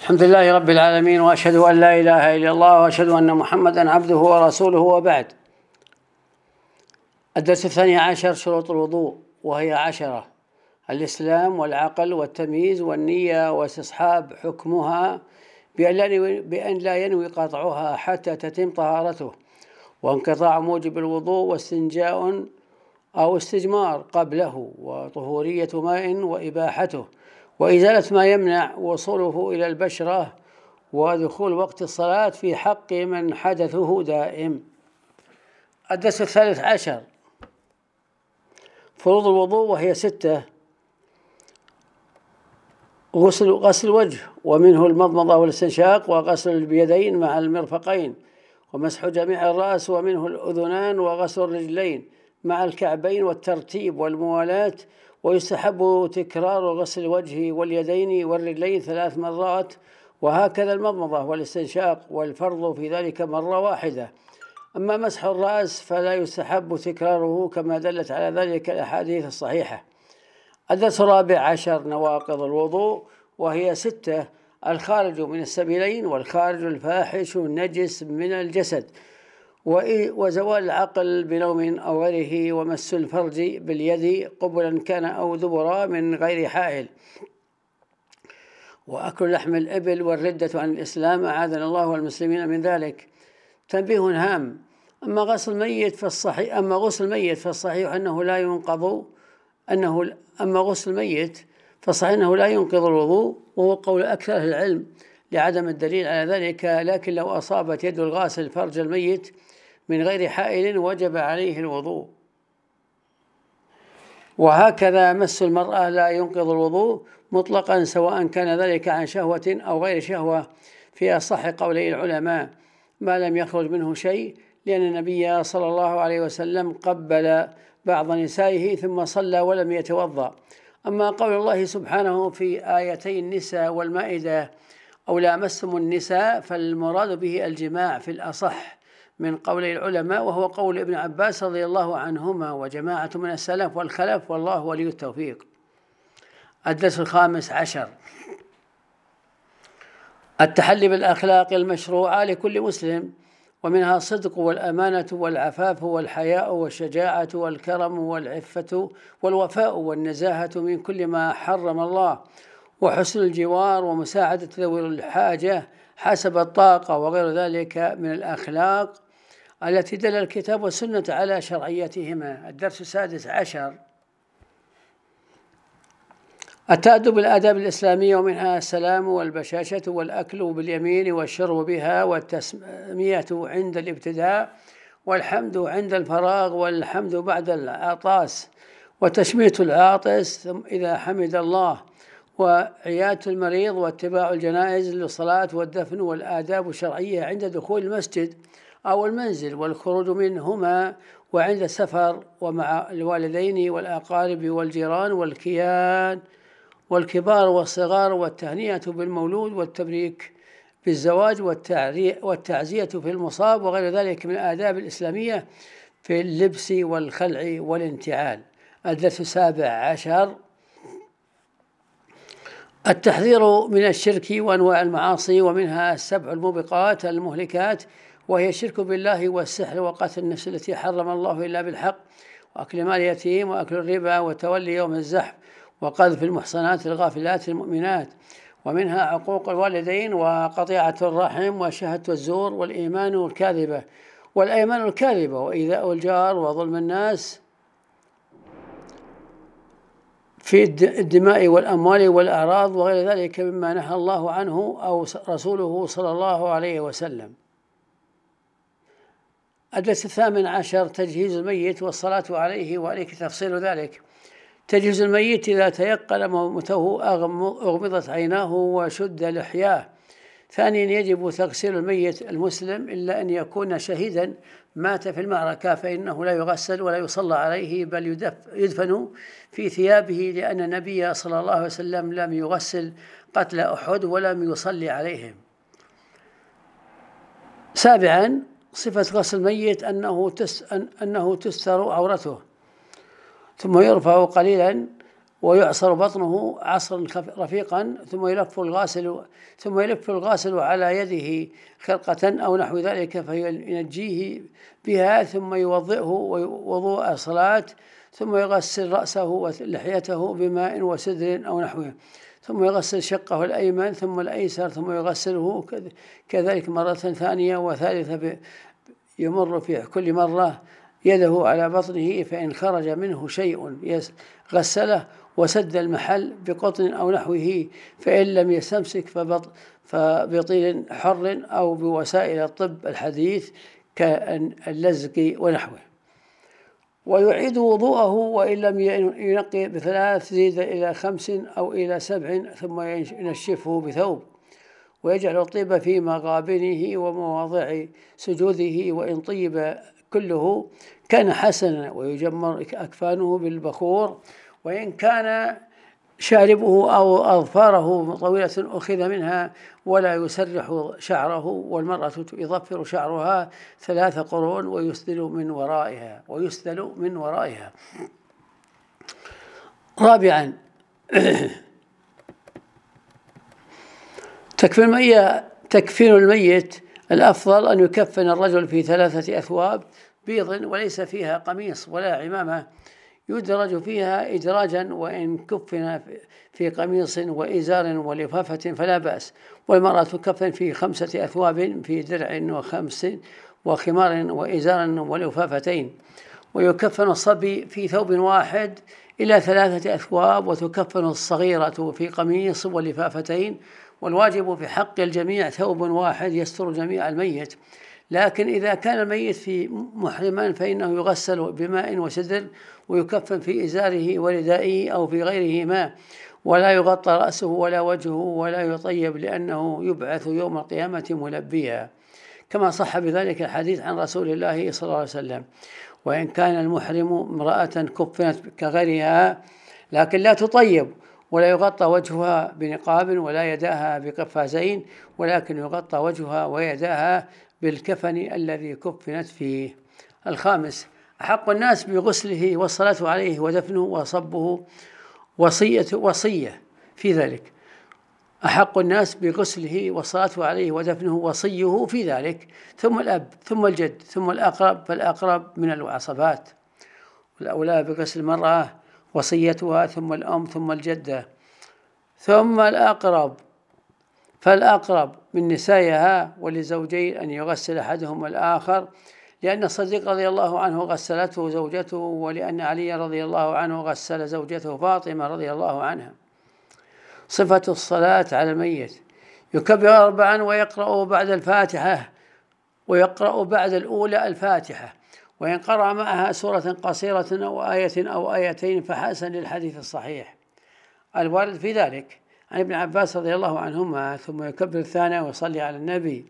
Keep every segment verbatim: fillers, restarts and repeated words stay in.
الحمد لله رب العالمين، وأشهد أن لا إله إلا الله، وأشهد أن محمدا عبده ورسوله، وبعد. الدرس الثاني عشر: شروط الوضوء، وهي عشرة: الإسلام والعقل والتمييز والنية واستصحاب حكمها بأن لا ينوي قطعها حتى تتم طهارته، وانقطاع موجب الوضوء، واستنجاء أو استجمار قبله، وطهورية ماء وإباحته، وإزالة ما يمنع وصوله إلى البشرة، ودخول وقت الصلاة في حق من حدثه دائم. الدرس الثالث عشر: فروض الوضوء، وهي ستة: غسل غسل الوجه، ومنه المضمضة والاستنشاق، وغسل اليدين مع المرفقين، ومسح جميع الرأس، ومنه الأذنان، وغسل الرجلين مع الكعبين، والترتيب والموالاة. ويستحب تكرار غسل الوجه واليدين والرجلين ثلاث مرات، وهكذا المضمضة والاستنشاق، والفرض في ذلك مرة واحدة. أما مسح الرأس فلا يستحب تكراره، كما دلت على ذلك الأحاديث الصحيحة. الدرس الرابع عشر: نواقض الوضوء، وهي ستة: الخارج من السبيلين، والخارج الفاحش النجس من الجسد، وزوال العقل بنوم أو غيره، ومس الفرج باليد قبلا كان أو دبرا من غير حائل، وأكل لحم الإبل، والردة عن الإسلام، أعاذنا الله والمسلمين من ذلك. تنبيه هام: أما غسل الميت فالصحيح أما غسل الميت فالصحيح أنه لا ينقض أنه أما غسل الميت فالصحيح أنه لا ينقض الوضوء، وهو قول أكثر أهل العلم لعدم الدليل على ذلك. لكن لو أصابت يد الغاسل فرج الميت من غير حائل وجب عليه الوضوء. وهكذا مس المرأة لا ينقض الوضوء مطلقا، سواء كان ذلك عن شهوة أو غير شهوة، في أصح قولي العلماء، ما لم يخرج منه شيء، لأن النبي صلى الله عليه وسلم قبل بعض نسائه ثم صلى ولم يتوضأ. أما قول الله سبحانه في آيتي النساء والمائدة: أو لامستم النساء، فالمراد به الجماع في الأصح من قول العلماء، وهو قول ابن عباس رضي الله عنهما وجماعة من السلف والخلف، والله ولي التوفيق. الدرس الخامس عشر: التحلي بالأخلاق المشروعة لكل مسلم، ومنها الصدق والأمانة والعفاف والحياء والشجاعة والكرم والعفة والوفاء والنزاهة من كل ما حرم الله، وحسن الجوار، ومساعدة ذوي الحاجة حسب الطاقة، وغير ذلك من الأخلاق التي دل الكتاب والسنة على شرعيتهما. الدرس السادس عشر: التأدب بالآداب الإسلامية، ومنها السلام والبشاشة والأكل باليمين والشرب بها، والتسمية عند الابتداء، والحمد عند الفراغ، والحمد بعد العطاس، وتشميت العاطس إذا حمد الله، وعيادة المريض، واتباع الجنائز للصلاة والدفن، والآداب الشرعية عند دخول المسجد أو المنزل والخروج منهما، وعند السفر، ومع الوالدين والأقارب والجيران والكيان والكبار والصغار، والتهنئة بالمولود، والتبريك بالزواج، والتعزية في المصاب، وغير ذلك من الآداب الإسلامية في اللبس والخلع والانتعال. الدرس السابع عشر: التحذير من الشرك وأنواع المعاصي، ومنها السبع الموبقات المهلكات، وهي الشرك بالله، والسحر، وقتل النفس التي حرم الله إلا بالحق، وأكل مال اليتيم، وأكل الربا، وتولي يوم الزحف، وقذف المحصنات الغافلات المؤمنات، ومنها عقوق الوالدين، وقطيعة الرحم، وشهادة الزور، والإيمان الكاذبة والأيمان الكاذبة، وإيذاء الجار، وظلم الناس في الدماء والأموال والأعراض، وغير ذلك مما نهى الله عنه أو رسوله صلى الله عليه وسلم. الدرس الثامن عشر: تجهيز الميت والصلاة عليه، وعليك تفصيل ذلك. تجهيز الميت إذا تيقن موته، أغمضت عيناه وشد لحياه. ثانيا: يجب تغسيل الميت المسلم، إلا أن يكون شهيدا مات في المعركة، فإنه لا يغسل ولا يصلى عليه، بل يدفن في ثيابه، لأن النبي صلى الله عليه وسلم لم يغسل قتل أحد ولم يصلي عليهم. سابعا: صفة غسل الميت أنه أنه تستر عورته، ثم يرفع قليلا ويعصر بطنه عصرا رفيقا، ثم يلف الغاسل ثم يلف الغاسل على يده خرقة أو نحو ذلك فينجيه بها، ثم يوضئه وضوء صلاة، ثم يغسل رأسه ولحيته بماء وسدر أو نحوه، ثم يغسل شقه الأيمن ثم الأيسر، ثم يغسله كذلك مرة ثانية وثالثة، يمر في كل مرة يده على بطنه، فإن خرج منه شيء غسله وسد المحل بقطن أو نحوه، فإن لم يستمسك فبطيل حر أو بوسائل الطب الحديث كاللزق ونحوه. ويعيد وضوءه وإن لم ينقي بثلاث زيد إلى خمس أو إلى سبع، ثم ينشفه بثوب، ويجعل الطيب في مغابنه ومواضع سجوده، وإن طيب كله كان حسنا، ويجمر أكفانه بالبخور، وإن كان شاربه أو أظفاره طويلة أخذ منها، ولا يسرح شعره، والمرأة يضفر شعرها ثلاث قرون ويسدل من ورائها ويسدل من ورائها. رابعا تكفين الميت تكفين الميت الأفضل أن يكفن الرجل في ثلاثة أثواب بيض وليس فيها قميص ولا عمامة، يدرج فيها إدراجا، وإن كفن في قميص وإزار ولفافة فلا بأس. والمرأة تكفن في خمسة أثواب في درع وخمس وخمار وإزار ولفافتين. ويكفن الصبي في ثوب واحد إلى ثلاثة أثواب، وتكفن الصغيرة في قميص ولفافتين. والواجب في حق الجميع ثوب واحد يستر جميع الميت. لكن إذا كان الميت في محرما فإنه يغسل بماء وسدر، ويكفن في إزاره وردائه أو في غيره ماء، ولا يغطى رأسه ولا وجهه ولا يطيب، لأنه يبعث يوم القيامة ملبيا، كما صح بذلك الحديث عن رسول الله صلى الله عليه وسلم. وإن كان المحرم امرأة كفنت كغيرها لكن لا تطيب، ولا يغطى وجهها بنقاب ولا يداها بقفازين، ولكن يغطى وجهها ويداها بالكفن الذي كفنت فيه. الخامس أحق الناس بغسله والصلاة عليه ودفنه وصبه وصية وصية في ذلك. أحق الناس بغسله والصلاة عليه ودفنه وصيه في ذلك، ثم الأب ثم الجد ثم الأقرب فالأقرب من العصبات. والأولى بغسل المرأة وصيتها، ثم الأم ثم الجدة ثم الأقرب فالأقرب من نسائها، ولزوجين أن يغسل أحدهما الآخر، لأن الصديق رضي الله عنه غسلته زوجته، ولأن علي رضي الله عنه غسل زوجته فاطمة رضي الله عنها. صفة الصلاة على الميت: يكبر أربعا ويقرأ بعد الفاتحة ويقرأ بعد الأولى الفاتحة، وإن قرأ معها سورة قصيرة أو آية أو آيتين فحسن للحديث الصحيح الوارد في ذلك عن ابن عباس رضي الله عنهما. ثم يكبر الثانية ويصلي على النبي.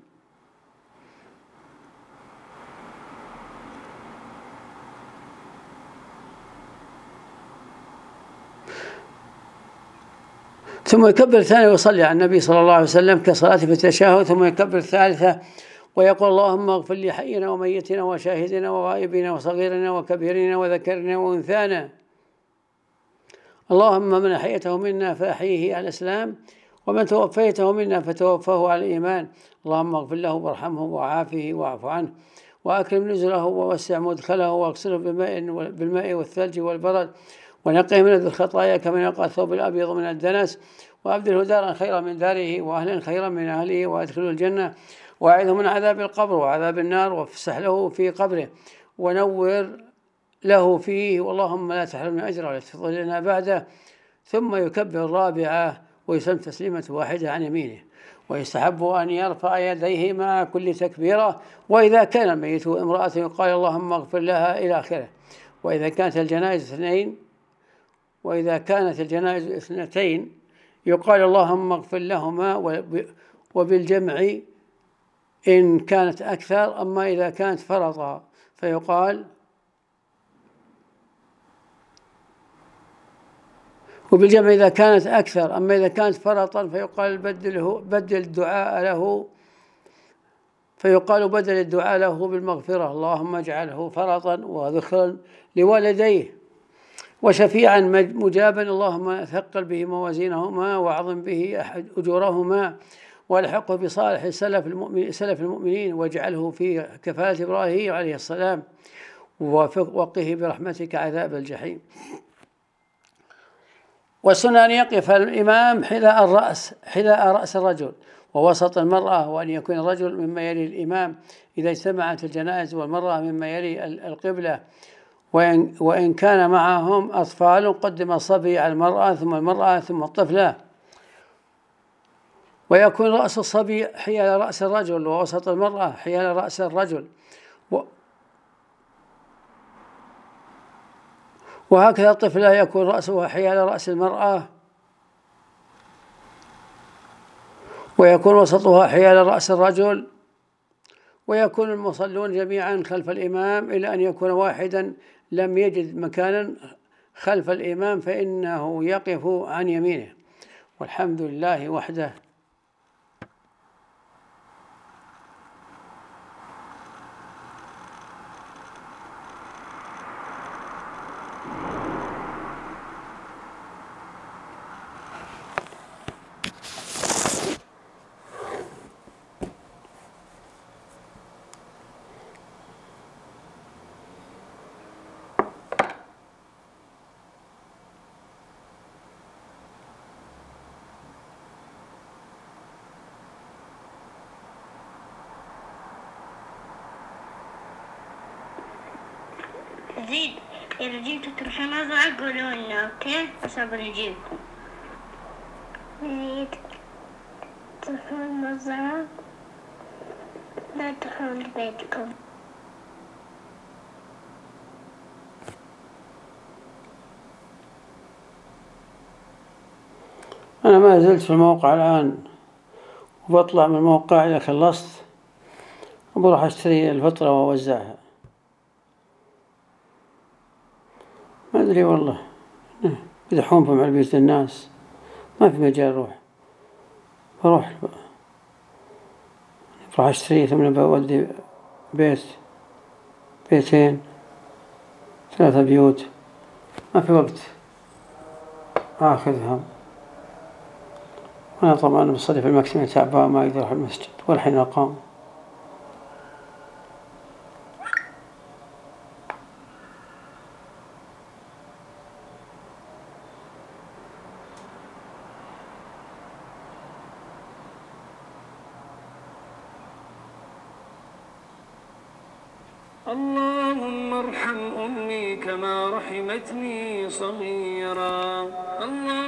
ثم يكبر الثانية ويصلي على النبي صلى الله عليه وسلم كصلاة في التشهد. ثم يكبر الثالثة ويقول: اللهم اغفر لي حينا وميتنا وشاهدنا وغائبنا وصغيرنا وكبيرنا وذكرنا وأنثانا، اللهم من أحييته منا فأحيه على الإسلام، ومن توفيته منا فتوفاه على الإيمان، اللهم اغفر له وارحمه وعافه واعف عنه، وأكرم نزله ووسع مدخله، واغسله بالماء بالماء والثلج والبرد، ونقه من الخطايا كما ينقى الثوب الأبيض من الدنس، وأبدله دارا خيرا من داره وأهلا خيرا من أهله، وأدخله الجنة، وأعذه من عذاب القبر وعذاب النار، وافسح له في قبره ونور له فيه، واللهم لا تحرمنا أجره ولا تفضلنا بعده. ثم يكبر الرابعة ويسلم تسليمة واحدة عن يمينه. ويستحب أن يرفع يديه مع كل تكبيرة، وإذا كان الميت امرأة يقال اللهم اغفر لها إلى آخره. وإذا كانت الجنائز اثنين وإذا كانت الجنائز اثنتين يقال اللهم اغفر لهما، وبالجمع إن كانت أكثر. أما إذا كانت فرطا فيقال وبالجمع إذا كانت أكثر أما إذا كانت فرطا فيقال بدله بدل الدعاء له فيقال بدل الدعاء له بالمغفرة، اللهم اجعله فرطا وذخرا لوالديه. وشفيعا مجابا، اللهم ثقل به موازينهما واعظم به أحد أجورهما، والحقه بصالح سلف المؤمنين, سلف المؤمنين واجعله في كفالة إبراهيم عليه السلام، ووقه برحمتك عذاب الجحيم. والسنة أن يقف الإمام حذاء الرأس حذاء رأس الرجل ووسط المرأة، وأن يكون الرجل مما يلي الإمام إذا اجتمعت الجنائز، والمرأة مما يلي القبلة. وإن, وإن كان معهم أطفال قدم الصبي على المرأة ثم المرأة ثم الطفلة. ويكون رأس الصبي حيال رأس الرجل ووسط المرأة حيال رأس الرجل، وهكذا الطفلة يكون رأسها حيال رأس المرأة، ويكون وسطها حيال رأس الرجل. ويكون المصلون جميعا خلف الإمام إلى أن يكون واحدا لم يجد مكانا خلف الإمام فإنه يقف عن يمينه. والحمد لله وحده. زيد إذا جيتوا تروحوا مزرعة قولوا لنا، أوكي؟ عشان بنجيب. زيد تروحون المزرعة لا تروحون لبيتكم. أنا ما زلت في الموقع الآن، وبطلع من الموقع إذا خلصت بروح أشتري الفطرة وأوزعها. ما أدري والله، يدحون في مع بيت الناس، ما في مجال أروح. بروح بروح أشتري ثم بودي بيت بيتين ثلاثة بيوت، ما في وقت آخذهم. أنا طبعا بصلي في المكتبة تعبان ما أقدر أروح المسجد والحين أقام. اللهم ارحم أمي كما رحمتني صغيرا. الله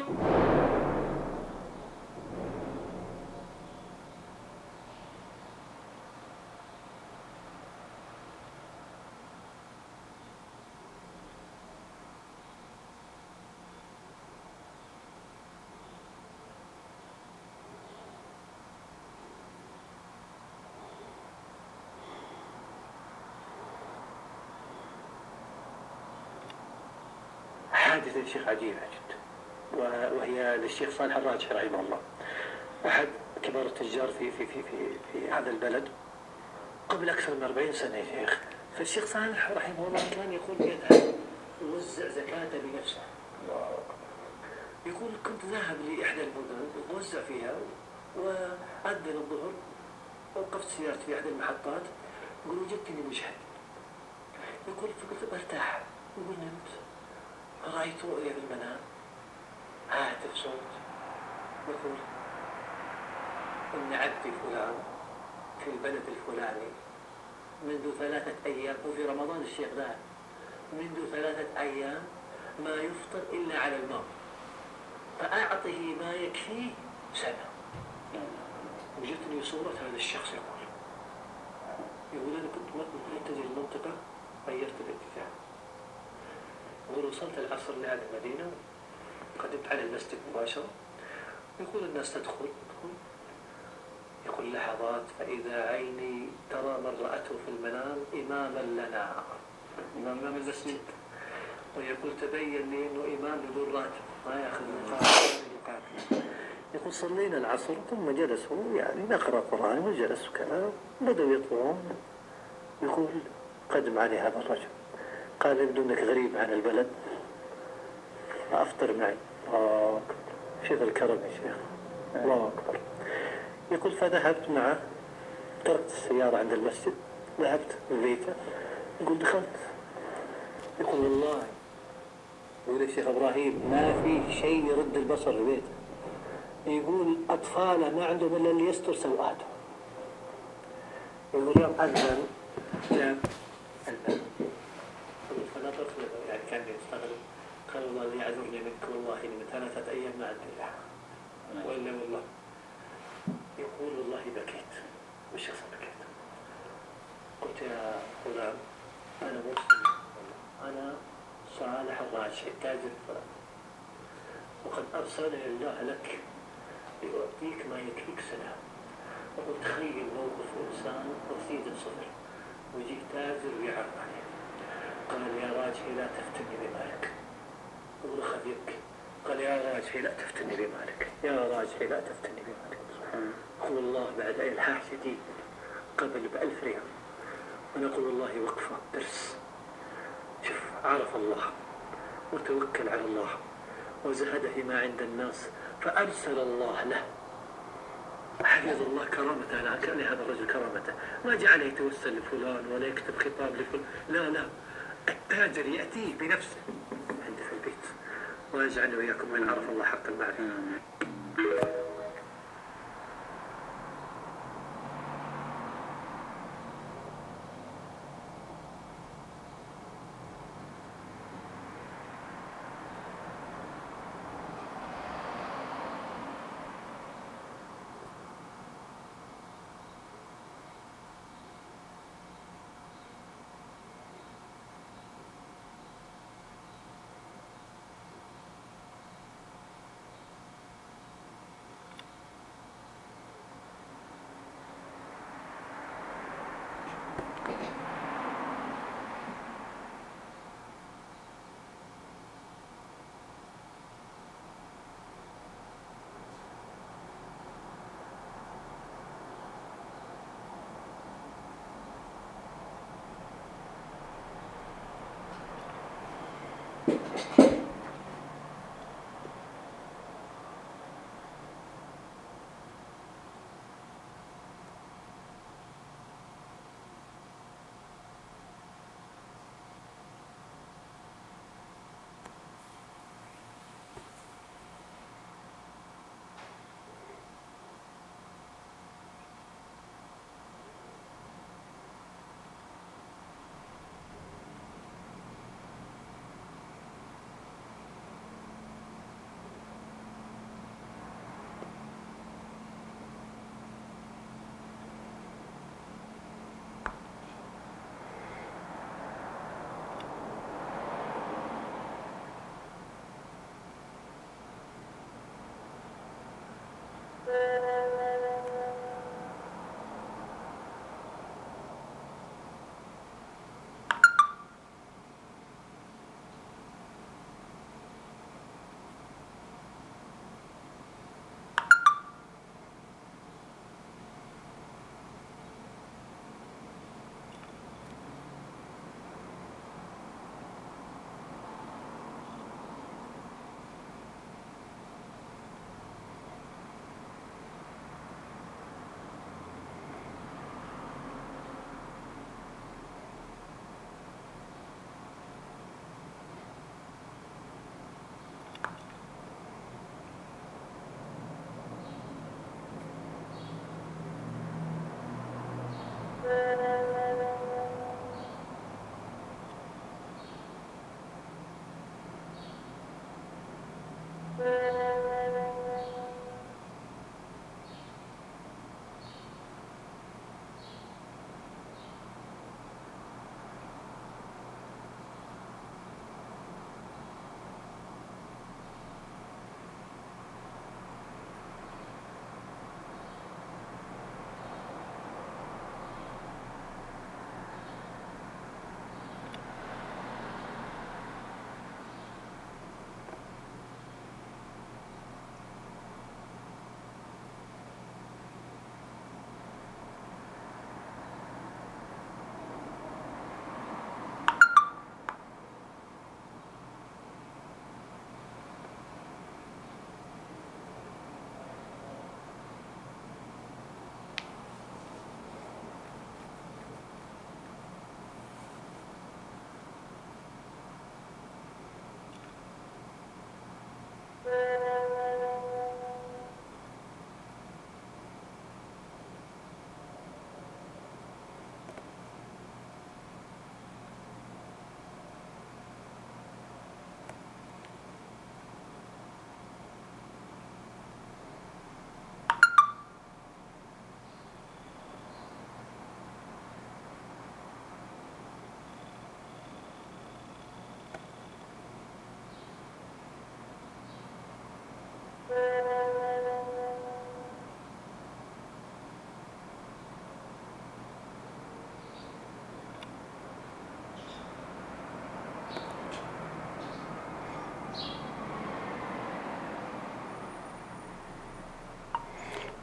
حادثة الشيخ عجيبة جدا، وهي للشيخ صالح الراجحي رحمه الله، أحد كبار التجار في في في في, في هذا البلد قبل أكثر من أربعين سنة يا شيخ. فالشيخ صالح رحمه الله كان يقول يذهب يوزع زكاة بنفسه. يقول كنت ذاهب لإحدى المدن ووزع فيها، وأذن الظهر وقفت سيارتي في إحدى المحطات، يقول وجدتني مجهد. يقول فقلت برتاح. يقول نمت، رأيت رؤيا في المنام، هاتف صوت يقول إن عبدي فلان في البلد الفلاني منذ ثلاثة أيام، وفي رمضان الشيخ ذا منذ ثلاثة أيام ما يفطر إلا على الماء، فأعطه ما يكفيه سنة. وجدتني صورة هذا الشخص يقول يقول أنا كنت متجه للمنطقة غيرت الاتجاه. يقول وصلت العصر لأهل المدينة، قدمت على المسجد مباشرة. يقول الناس تدخل تدخل يقول لحظات فإذا عيني ترى من رأته في المنام إماما لنا، إمام المسجد. ويقول تبين لي إنه إمام بدون راتب ما يأخذ مقابل. يقول صلينا العصر ثم جلسوا يعني نقرأ قرآن وجلسوا كذا، بدأوا يطلعون. يقول قدم علي هذا الرجل قال يبدو أنك غريب عن البلد فأفطر معي. الله أكبر، شوف الكرم يا شيخ، الله أكبر. يقول فذهبت معه، تركت السيارة عند المسجد، ذهبت بيته. يقول دخلت، يقول والله، يقول يا شيخ إبراهيم ما في شيء يرد البصر في بيته. يقول أطفاله ما عندهم إلا اللي يستر سوءاته. يقول يوم أذن جاب الباب، فنظرت له يعني كان يستغرب، قال والله اللي يعذرني منك والله إني من ثلاثة أيام ما أدري لها وإلا والله. يقول والله بكيت، وش يصير بكيت؟ قلت يا غلام أنا مسلم، أنا صالح الراجحي تاجر فلان، وقد أرسلني الله لك ليعطيك ما يكفيك سنة. وقلت تخيل موقف إنسان رصيد الصدر ويجيك تاجر ويعرض عليه. قال يا راجحي لا تفتني بمالك. يقول أخذ يبكي، قال يا راجحي لا تفتني بمالك، يا راجحي لا تفتني بمالك. قل الله بعد إلحاح شديد قبل بألف ريال، ونقول والله وقفة درس. شوف عرف الله وتوكل على الله وزهد فيما عند الناس، فأرسل الله له، حفظ الله كرامته لهذا الرجل، كرامته ما جعله يتوسل لفلان ولا يكتب خطاب لفلان، لا لا، التاجر يأتيه بنفسه عنده في البيت. ويجعلنا وإياكم من عرف الله حق المعرفة.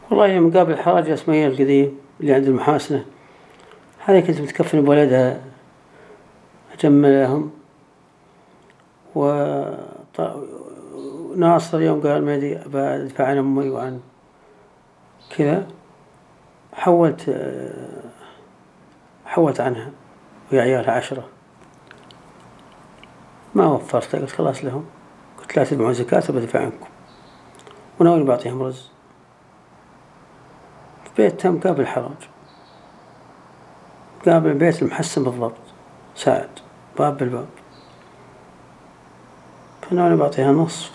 والله يوم قابل الحراج اسماعيل القديم اللي عند المحاسنة، هذه كنت متكفن بولدها أجملهم. وناصر يوم قال ما أدري أدفع عن أمي وعن كذا، حولت حولت عنها ويا عيالها عشرة، ما وفرت، قلت خلاص لهم، قلت لا تدفعون زكاة وبدفع عنكم، وناوي بعطيهم رز. بيت تم قابل الحراج، قابل البيت المحسن بالضبط، ساعد باب بالباب، فناوي بعطيها نصف،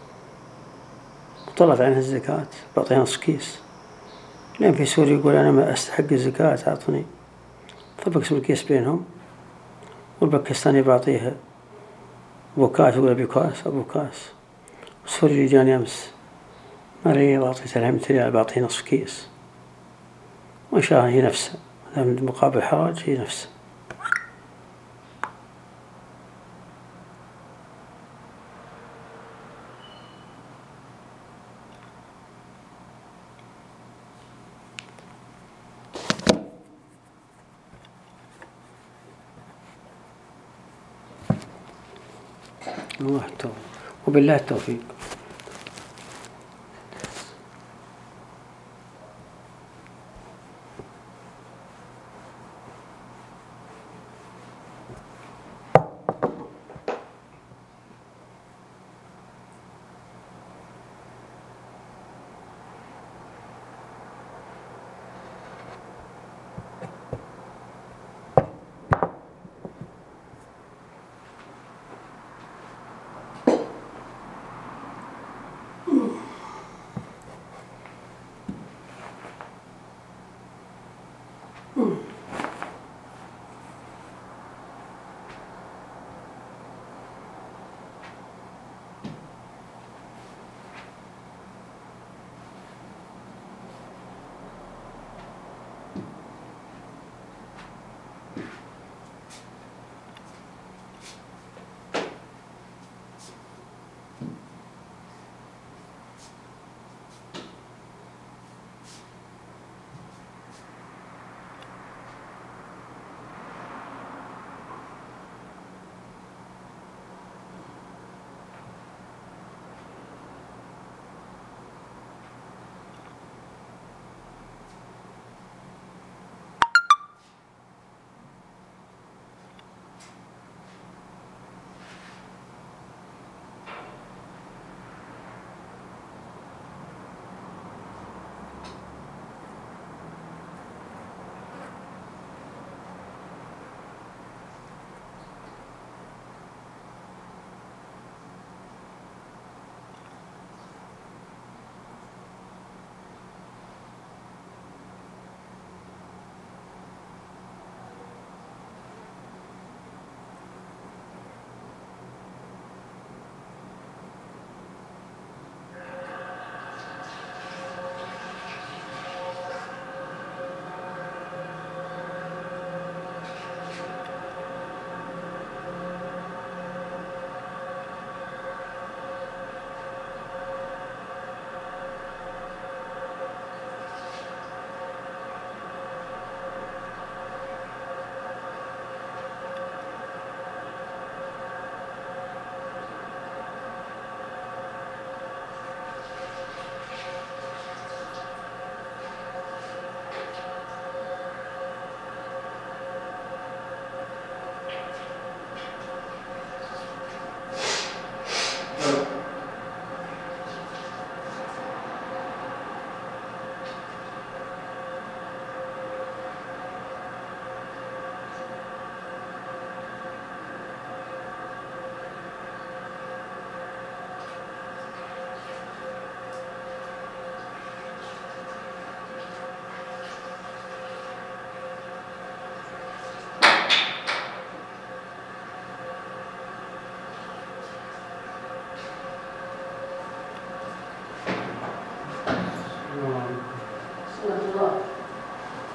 وطلعت عنها الزكاة بعطيها نصف كيس، لين في سوري يقول أنا ما أستحق الزكاة أعطني، فبقسم الكيس بينهم، والباكستاني بعطيها أبو كاس، يقول أبي كاس أبو كاس. السوري جاني أمس مريض أعطيته الحمد لله بعطيه نصف كيس، وإن شاء الله هي نفسها، من مقابل حراج هي نفسها. الله التوفيق وبالله التوفيق.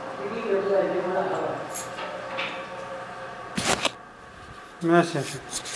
ماشي يا شيخ.